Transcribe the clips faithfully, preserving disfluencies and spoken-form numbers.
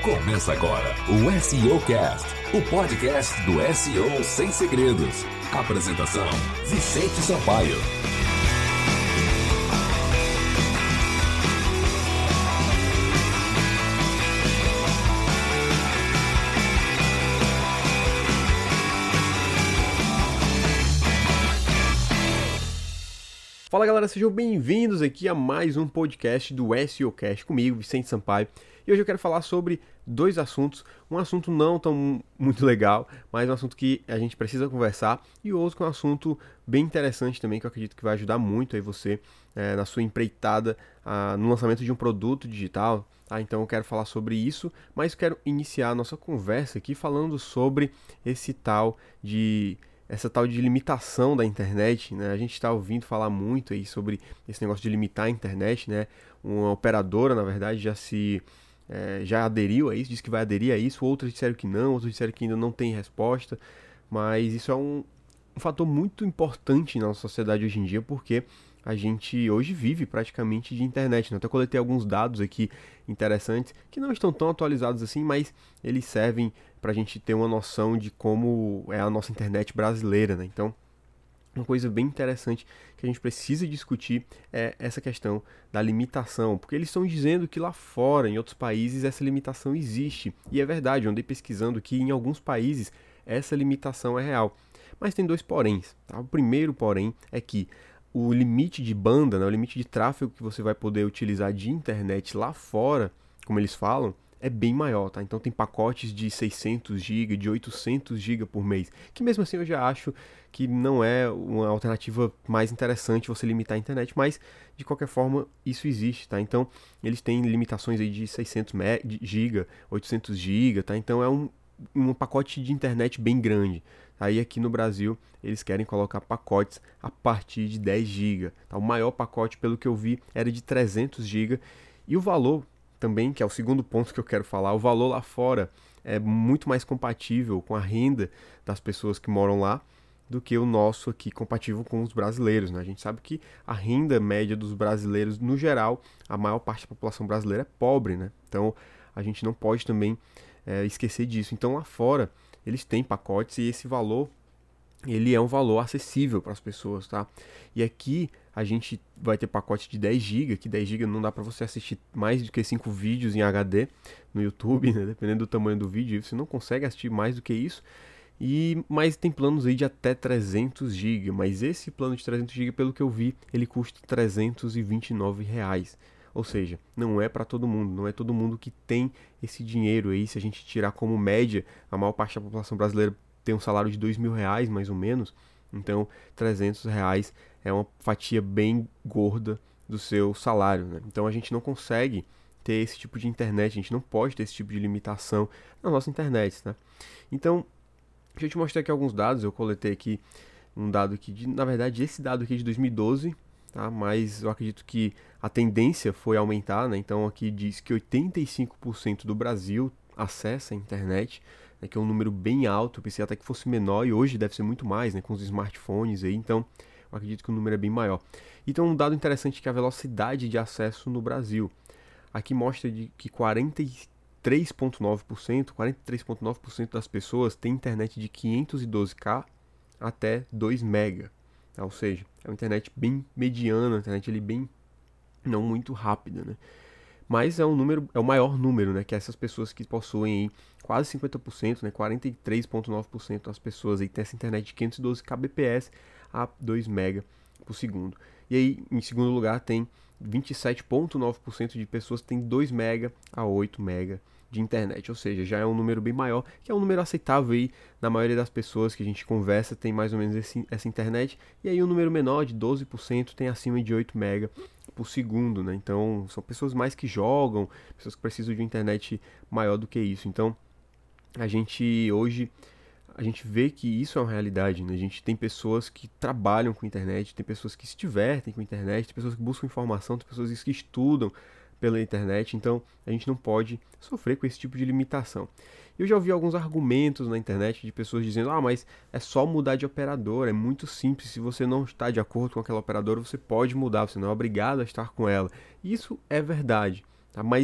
Começa agora o S E O Cast, o podcast do S E O sem segredos. Apresentação: Vicente Sampaio. Fala galera, sejam bem-vindos aqui a mais um podcast do S E O Cast comigo, Vicente Sampaio. E hoje eu quero falar sobre dois assuntos, um assunto não tão muito legal, mas um assunto que a gente precisa conversar, e outro que é um assunto bem interessante também, que eu acredito que vai ajudar muito aí você é, na sua empreitada ah, no lançamento de um produto digital. Tá? Então eu quero falar sobre isso, mas quero iniciar a nossa conversa aqui falando sobre esse tal de... essa tal de limitação da internet, né? A gente está ouvindo falar muito aí sobre esse negócio de limitar a internet, né? Uma operadora, na verdade, já se é, já aderiu a isso, disse que vai aderir a isso, outros disseram que não, outros disseram que ainda não tem resposta, mas isso é um, um fator muito importante na nossa sociedade hoje em dia, porque a gente hoje vive praticamente de internet, né? Até coletei alguns dados aqui interessantes, que não estão tão atualizados assim, mas eles servem para a gente ter uma noção de como é a nossa internet brasileira, né? Então, uma coisa bem interessante que a gente precisa discutir é essa questão da limitação, porque eles estão dizendo que lá fora, em outros países, essa limitação existe, e é verdade, eu andei pesquisando que em alguns países essa limitação é real, mas tem dois poréns, tá? O primeiro porém é que o limite de banda, né, o limite de tráfego que você vai poder utilizar de internet lá fora, como eles falam, é bem maior, tá? Então tem pacotes de seiscentos gigas, de oitocentos gigas por mês, que mesmo assim eu já acho que não é uma alternativa mais interessante você limitar a internet, mas de qualquer forma isso existe, tá? Então eles têm limitações aí de seiscentos gigas, oitocentos gigas, tá? Então é um, um pacote de internet bem grande. Aí aqui no Brasil eles querem colocar pacotes a partir de dez gigas, tá? O maior pacote, pelo que eu vi, era de trezentos gigas, e o valor também, que é o segundo ponto que eu quero falar, o valor lá fora é muito mais compatível com a renda das pessoas que moram lá do que o nosso aqui, compatível com os brasileiros, né? A gente sabe que a renda média dos brasileiros, no geral, a maior parte da população brasileira é pobre, né? Então a gente não pode também é, esquecer disso. Então lá fora eles têm pacotes e esse valor, ele é um valor acessível para as pessoas, tá? E aqui a gente vai ter pacote de dez gigas, que dez gigas não dá para você assistir mais do que cinco vídeos em H D no YouTube, né? Dependendo do tamanho do vídeo, você não consegue assistir mais do que isso. E, mas tem planos aí de até trezentos gigas, mas esse plano de trezentos gigas, pelo que eu vi, ele custa trezentos e vinte e nove reais. Ou seja, não é para todo mundo, não é todo mundo que tem esse dinheiro aí. Se a gente tirar como média, a maior parte da população brasileira tem um salário de dois mil reais, mais ou menos. Então, trezentos reais é uma fatia bem gorda do seu salário, né? Então, a gente não consegue ter esse tipo de internet, a gente não pode ter esse tipo de limitação na nossa internet, né? Então, deixa eu te mostrar aqui alguns dados. Eu coletei aqui um dado aqui, de, na verdade, esse dado aqui é de dois mil e doze, tá? Mas eu acredito que a tendência foi aumentar, né? Então, aqui diz que oitenta e cinco por cento do Brasil acessa a internet, que é um número bem alto. Eu pensei até que fosse menor, e hoje deve ser muito mais, né, com os smartphones aí, então eu acredito que o número é bem maior. Então um dado interessante é que a velocidade de acesso no Brasil, aqui mostra de que quarenta e três vírgula nove por cento, quarenta e três vírgula nove por cento das pessoas têm internet de quinhentos e doze K até dois mega, tá? Ou seja, é uma internet bem mediana, uma internet ali bem não muito rápida, né? Mas é um número, é o maior número, né, que essas pessoas que possuem aí quase cinquenta por cento, né, quarenta e três vírgula nove por cento das pessoas aí têm essa internet de quinhentos e doze kbps a dois mega por segundo. E aí, em segundo lugar, tem vinte e sete vírgula nove por cento de pessoas que têm dois mega a oito mega de internet, ou seja, já é um número bem maior, que é um número aceitável aí na maioria das pessoas que a gente conversa, tem mais ou menos esse, essa internet. E aí um número menor, de doze por cento, tem acima de oito mega por segundo, né? Então são pessoas mais que jogam, pessoas que precisam de uma internet maior do que isso. Então a gente hoje a gente vê que isso é uma realidade, né? A gente tem pessoas que trabalham com internet, tem pessoas que se divertem com internet, tem pessoas que buscam informação, tem pessoas que estudam pela internet. Então a gente não pode sofrer com esse tipo de limitação. Eu já ouvi alguns argumentos na internet de pessoas dizendo: ah, mas é só mudar de operadora, é muito simples, se você não está de acordo com aquela operadora, você pode mudar, você não é obrigado a estar com ela. Isso é verdade, tá? Mas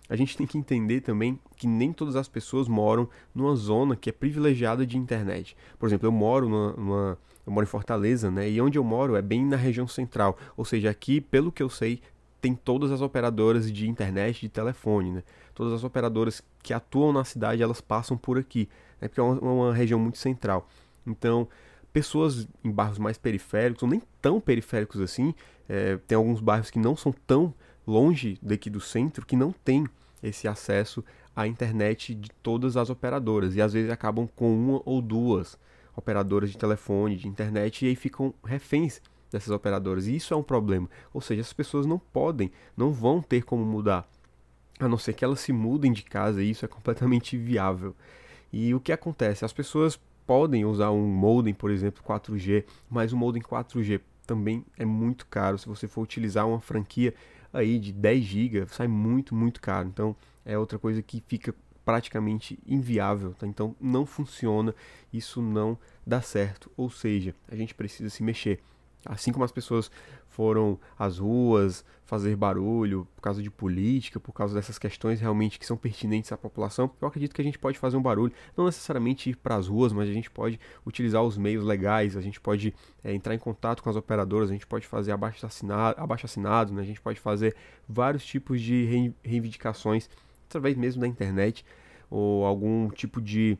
a gente tem que entender também que nem todas as pessoas moram numa zona que é privilegiada de internet. Por exemplo, eu moro numa, numa eu moro em Fortaleza, né? E onde eu moro é bem na região central. Ou seja, aqui, pelo que eu sei, tem todas as operadoras de internet, de telefone, né? Todas as operadoras que atuam na cidade, elas passam por aqui, né? Porque é uma, uma região muito central. Então, pessoas em bairros mais periféricos, ou nem tão periféricos assim, é, tem alguns bairros que não são tão longe daqui do centro, que não tem esse acesso à internet de todas as operadoras, e às vezes acabam com uma ou duas operadoras de telefone, de internet, e aí ficam reféns dessas operadoras, e isso é um problema. Ou seja, as pessoas não podem, não vão ter como mudar, a não ser que elas se mudem de casa, e isso é completamente inviável. E o que acontece? As pessoas podem usar um modem, por exemplo, quatro G, mas o modem quatro G também é muito caro. Se você for utilizar uma franquia aí de dez gigas, sai muito, muito caro. Então é outra coisa que fica praticamente inviável, tá? Então não funciona, isso não dá certo. Ou seja, a gente precisa se mexer. Assim como as pessoas foram às ruas fazer barulho por causa de política, por causa dessas questões realmente que são pertinentes à população, eu acredito que a gente pode fazer um barulho, não necessariamente ir para as ruas, mas a gente pode utilizar os meios legais, a gente pode é, entrar em contato com as operadoras, a gente pode fazer abaixo-assinado, abaixo-assinado, né? A gente pode fazer vários tipos de reivindicações através mesmo da internet, ou algum tipo de,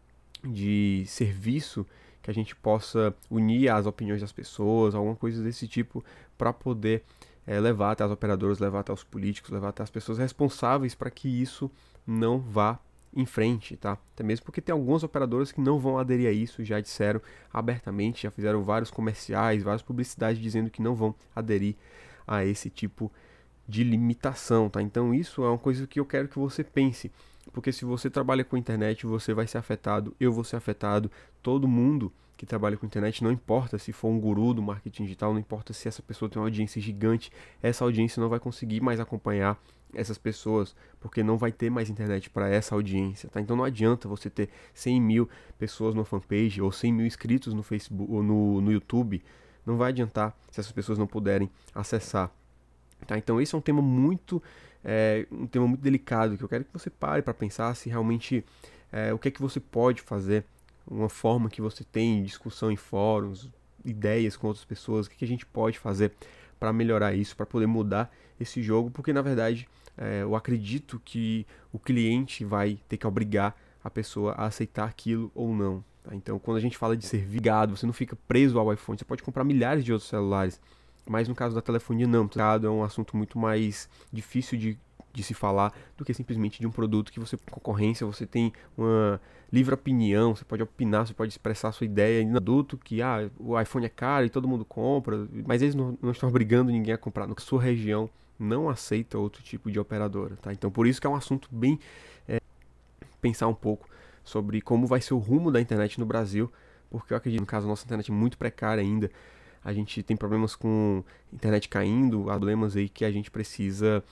de serviço que a gente possa unir as opiniões das pessoas, alguma coisa desse tipo, para poder é, levar até as operadoras, levar até os políticos, levar até as pessoas responsáveis para que isso não vá em frente, tá? Até mesmo porque tem algumas operadoras que não vão aderir a isso, já disseram abertamente, já fizeram vários comerciais, várias publicidades dizendo que não vão aderir a esse tipo de limitação, tá? Então isso é uma coisa que eu quero que você pense, porque se você trabalha com internet, você vai ser afetado, eu vou ser afetado, todo mundo que trabalha com internet, não importa se for um guru do marketing digital, não importa se essa pessoa tem uma audiência gigante, essa audiência não vai conseguir mais acompanhar essas pessoas, porque não vai ter mais internet para essa audiência, tá? Então não adianta você ter cem mil pessoas no fanpage ou cem mil inscritos no Facebook ou no, no YouTube, não vai adiantar se essas pessoas não puderem acessar, tá? Então esse é um tema muito É um tema muito delicado, que eu quero que você pare para pensar se realmente é, o que é que você pode fazer, uma forma que você tem, discussão em fóruns, ideias com outras pessoas, o que, que a gente pode fazer para melhorar isso, para poder mudar esse jogo, porque na verdade é, eu acredito que o cliente vai ter que obrigar a pessoa a aceitar aquilo ou não. Tá? Então quando a gente fala de ser ligado, você não fica preso ao iPhone, você pode comprar milhares de outros celulares, mas no caso da telefonia não, é um assunto muito mais difícil de, de se falar do que simplesmente de um produto que você, concorrência, você tem uma livre opinião, você pode opinar, você pode expressar a sua ideia, e no adulto que ah, o iPhone é caro e todo mundo compra, mas eles não, não estão obrigando ninguém a comprar, na sua região não aceita outro tipo de operadora, tá? Então por isso que é um assunto bem, é, pensar um pouco sobre como vai ser o rumo da internet no Brasil, porque eu acredito, no caso, a nossa internet é muito precária ainda, a gente tem problemas com internet caindo, problemas aí que a gente precisa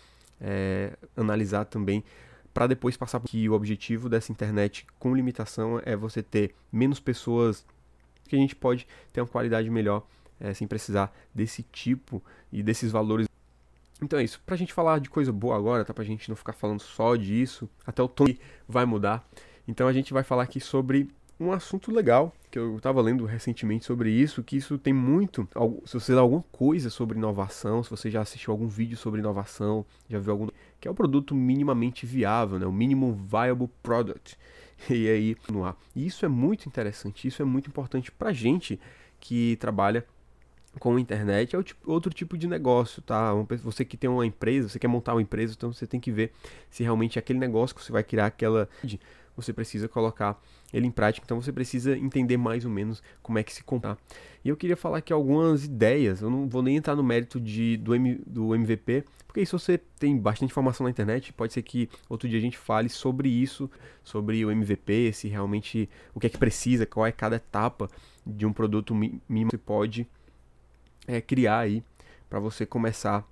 é, analisar também para depois passar por que o objetivo dessa internet com limitação é você ter menos pessoas, que a gente pode ter uma qualidade melhor é, sem precisar desse tipo e desses valores. Então é isso, pra gente falar de coisa boa agora, tá? Pra gente não ficar falando só disso, até o tom vai mudar. Então a gente vai falar aqui sobre um assunto legal, que eu estava lendo recentemente sobre isso, que isso tem muito, se você lê alguma coisa sobre inovação, se você já assistiu algum vídeo sobre inovação, já viu algum, que é o produto minimamente viável, né? O Minimum Viable Product, e aí no ar. E isso é muito interessante, isso é muito importante pra gente que trabalha com a internet, é outro tipo de negócio, tá? Você que tem uma empresa, você quer montar uma empresa, então você tem que ver se realmente aquele negócio que você vai criar, aquela, você precisa colocar ele em prática, então você precisa entender mais ou menos como é que se compra. E eu queria falar aqui algumas ideias, eu não vou nem entrar no mérito de, do, M, do M V P, porque se você tem bastante informação na internet, pode ser que outro dia a gente fale sobre isso, sobre o M V P, se realmente, o que é que precisa, qual é cada etapa de um produto mínimo que você pode é, criar aí, para você começar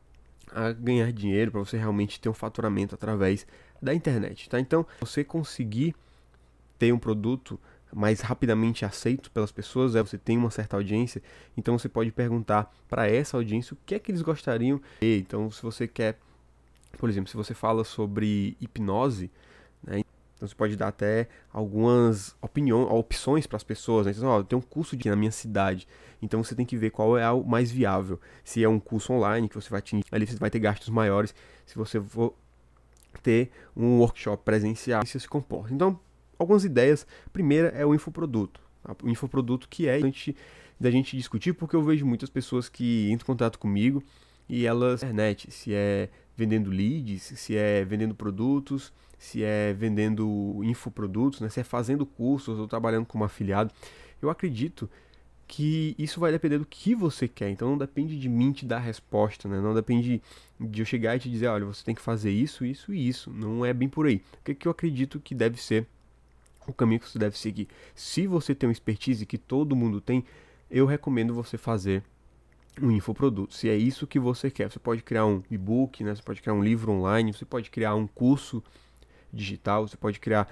a ganhar dinheiro, para você realmente ter um faturamento através da internet, tá? Então, você conseguir ter um produto mais rapidamente aceito pelas pessoas, é, você tem uma certa audiência, então você pode perguntar para essa audiência o que é que eles gostariam. Então, se você quer Por exemplo, se você fala sobre hipnose, né, então você pode dar até algumas opiniões, opções para as pessoas, né? Então, ó, tem um curso de, na minha cidade, então você tem que ver qual é o mais viável. Se é um curso online que você vai atingir, ali você vai ter gastos maiores. Se você for ter um workshop presencial, isso se comporta. Então, algumas ideias. Primeira é o infoproduto. O infoproduto que é importante da gente discutir, porque eu vejo muitas pessoas que entram em contato comigo e elas internet, se é vendendo leads, se é vendendo produtos, se é vendendo infoprodutos, né? Se é fazendo cursos ou trabalhando como afiliado. Eu acredito que isso vai depender do que você quer. Então não depende de mim te dar a resposta, né? Não depende de eu chegar e te dizer, olha, você tem que fazer isso, isso e isso. Não é bem por aí. O que, que eu acredito que deve ser o caminho que você deve seguir? Se você tem uma expertise que todo mundo tem, eu recomendo você fazer um infoproduto. Se é isso que você quer, você pode criar um e-book, né? Você pode criar um livro online, você pode criar um curso digital, você pode criar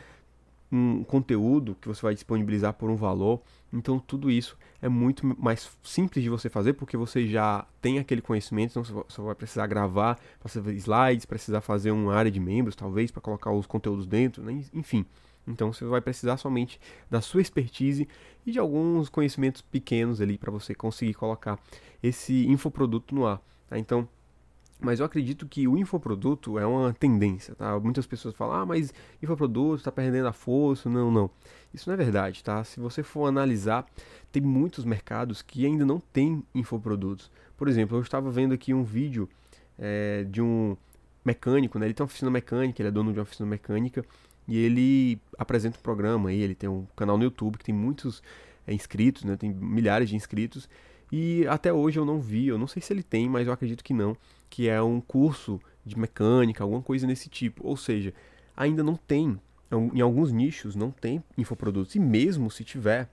um conteúdo que você vai disponibilizar por um valor. Então tudo isso é muito mais simples de você fazer, porque você já tem aquele conhecimento, então você só vai precisar gravar, fazer slides, precisar fazer uma área de membros, talvez, para colocar os conteúdos dentro, né? Enfim. Então você vai precisar somente da sua expertise e de alguns conhecimentos pequenos ali para você conseguir colocar esse infoproduto no ar, tá? Então, mas eu acredito que o infoproduto é uma tendência, tá? Muitas pessoas falam, ah, mas infoproduto está perdendo a força. Não, não. Isso não é verdade, tá? Se você for analisar, tem muitos mercados que ainda não têm infoprodutos. Por exemplo, eu estava vendo aqui um vídeo é, de um mecânico, né? Ele tem uma oficina mecânica, ele é dono de uma oficina mecânica, e ele apresenta um programa, e ele tem um canal no YouTube que tem muitos é, inscritos, né? Tem milhares de inscritos, e até hoje eu não vi, eu não sei se ele tem, mas eu acredito que não, que é um curso de mecânica, alguma coisa nesse tipo. Ou seja, ainda não tem, em alguns nichos não tem infoprodutos, e mesmo se tiver,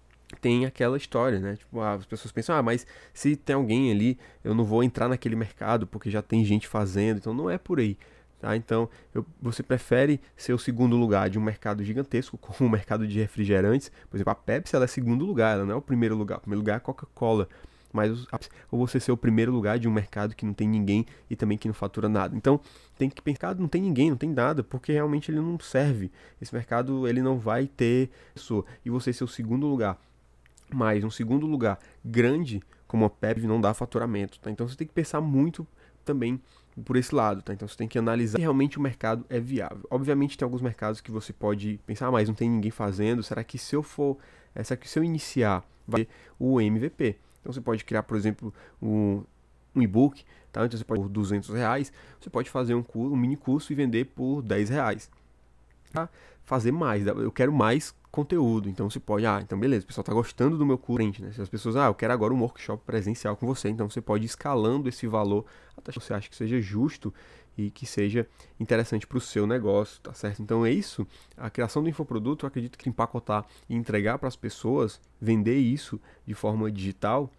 tem aquela história, né? Tipo, ah, as pessoas pensam, ah, mas se tem alguém ali, eu não vou entrar naquele mercado porque já tem gente fazendo, então não é por aí. Tá? Então, eu, você prefere ser o segundo lugar de um mercado gigantesco, como o mercado de refrigerantes. Por exemplo, a Pepsi ela é segundo lugar, ela não é o primeiro lugar. O primeiro lugar é a Coca-Cola. Mas, ou você ser o primeiro lugar de um mercado que não tem ninguém e também que não fatura nada. Então, tem que pensar, não tem ninguém, não tem nada, porque realmente ele não serve. Esse mercado, ele não vai ter pessoa. E você ser o segundo lugar, mas um segundo lugar grande, como a Pepsi, não dá faturamento. Tá? Então, você tem que pensar muito também por esse lado, tá? Então você tem que analisar se realmente o mercado é viável. Obviamente tem alguns mercados que você pode pensar, ah, mas não tem ninguém fazendo, será que se eu for, é, será que se eu iniciar, vai ter o M V P? Então você pode criar, por exemplo, um, um e-book, tá? Então você pode por duzentos reais, você pode fazer um, curso, um mini curso e vender por dez reais. Tá? Fazer mais, eu quero mais conteúdo, então você pode, ah, então beleza, o pessoal está gostando do meu curso, né? Se as pessoas, ah, eu quero agora um workshop presencial com você, então você pode ir escalando esse valor até que você acha que seja justo e que seja interessante para o seu negócio, tá certo? Então é isso, a criação do infoproduto, eu acredito que empacotar e entregar para as pessoas, vender isso de forma digital,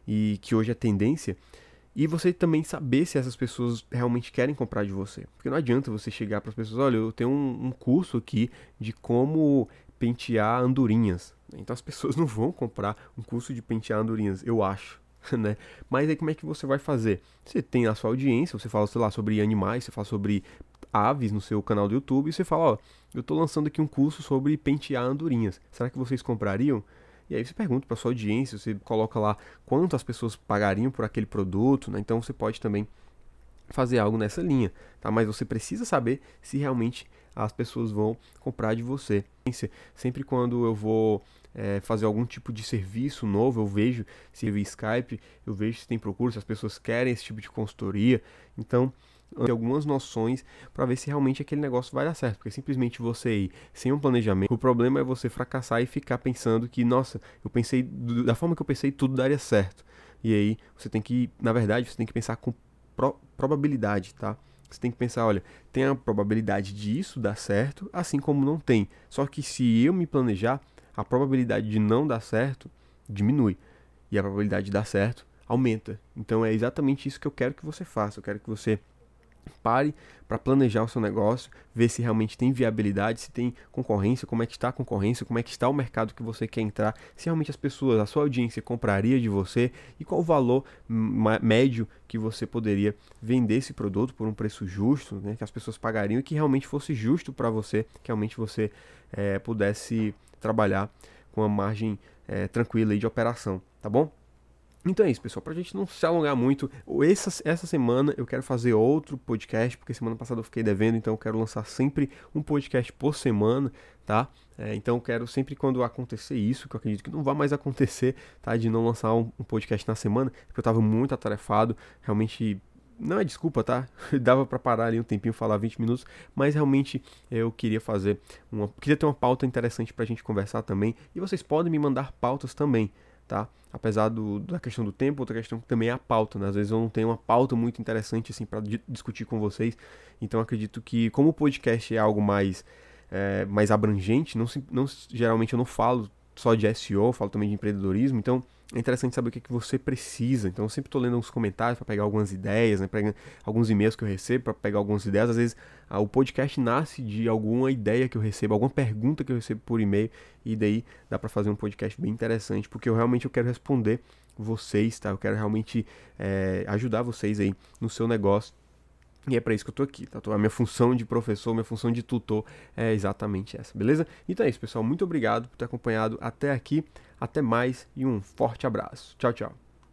e que hoje é tendência, e você também saber se essas pessoas realmente querem comprar de você. Porque não adianta você chegar para as pessoas, olha, eu tenho um, um curso aqui de como pentear andorinhas. Então as pessoas não vão comprar um curso de pentear andorinhas, eu acho. Né? Mas aí como é que você vai fazer? Você tem a sua audiência, você fala, sei lá, sobre animais, você fala sobre aves no seu canal do YouTube, e você fala, ó, eu estou lançando aqui um curso sobre pentear andorinhas. Será que vocês comprariam? E aí você pergunta para sua audiência, você coloca lá quanto as pessoas pagariam por aquele produto, né? Então você pode também fazer algo nessa linha, tá? Mas você precisa saber se realmente as pessoas vão comprar de você. Sempre quando eu vou é, fazer algum tipo de serviço novo, eu vejo se via Skype, eu vejo se tem procura, se as pessoas querem esse tipo de consultoria. Então, ter algumas noções para ver se realmente aquele negócio vai dar certo, porque simplesmente você ir sem um planejamento, o problema é você fracassar e ficar pensando que, nossa, eu pensei, da forma que eu pensei, tudo daria certo. E aí, você tem que, na verdade, você tem que pensar com pro, probabilidade, tá? Você tem que pensar, olha, tem a probabilidade disso dar certo, assim como não tem. Só que se eu me planejar, a probabilidade de não dar certo diminui. E a probabilidade de dar certo aumenta. Então é exatamente isso que eu quero que você faça. Eu quero que você Pare para planejar o seu negócio, ver se realmente tem viabilidade, se tem concorrência, como é que está a concorrência, como é que está o mercado que você quer entrar, se realmente as pessoas, a sua audiência compraria de você e qual o valor médio que você poderia vender esse produto por um preço justo, né, que as pessoas pagariam e que realmente fosse justo para você, que realmente você é, pudesse trabalhar com uma margem é, tranquila aí de operação, tá bom? Então é isso, pessoal, pra gente não se alongar muito, essa, essa semana eu quero fazer outro podcast, porque semana passada eu fiquei devendo, então eu quero lançar sempre um podcast por semana, tá? É, então eu quero sempre quando acontecer isso, que eu acredito que não vai mais acontecer, tá? De não lançar um, um podcast na semana, porque eu tava muito atarefado, realmente... Não é desculpa, tá? Dava pra parar ali um tempinho, falar vinte minutos, mas realmente eu queria fazer uma... Queria ter uma pauta interessante pra gente conversar também, e vocês podem me mandar pautas também, tá? Apesar do, da questão do tempo, outra questão também é a pauta, né? Às vezes eu não tenho uma pauta muito interessante assim para di- discutir com vocês, então acredito que como o podcast é algo mais, é, mais abrangente, não, não, geralmente eu não falo só de S E O, eu falo também de empreendedorismo, então é interessante saber o que, é que você precisa. Então eu sempre estou lendo uns comentários para pegar algumas ideias, né? Pegar alguns e-mails que eu recebo para pegar algumas ideias. Às vezes ah, o podcast nasce de alguma ideia que eu recebo, alguma pergunta que eu recebo por e-mail, e daí dá para fazer um podcast bem interessante, porque eu realmente eu quero responder vocês, tá? Eu quero realmente é, ajudar vocês aí no seu negócio. E é para isso que eu tô aqui, tá? A minha função de professor, minha função de tutor é exatamente essa, beleza? Então é isso, pessoal. Muito obrigado por ter acompanhado até aqui. Até mais e um forte abraço. Tchau, tchau.